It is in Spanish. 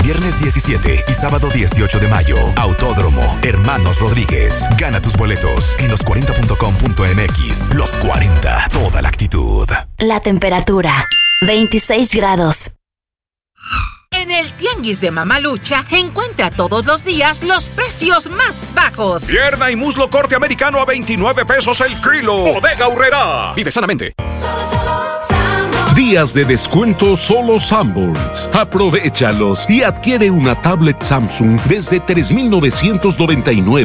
Viernes 17 y sábado 18 de mayo. Autódromo Hermanos Rodríguez. Gana tus boletos en los40.com.mx. Los 40. Toda la actitud. La temperatura. 26 grados. En el Tianguis de Mamalucha encuentra todos los días los precios más bajos. Pierna y muslo corte americano a 29 pesos el kilo. Bodega Aurrerá. Vive sanamente. Días de descuento solo Sanborns. Aprovéchalos y adquiere una tablet Samsung desde $3,999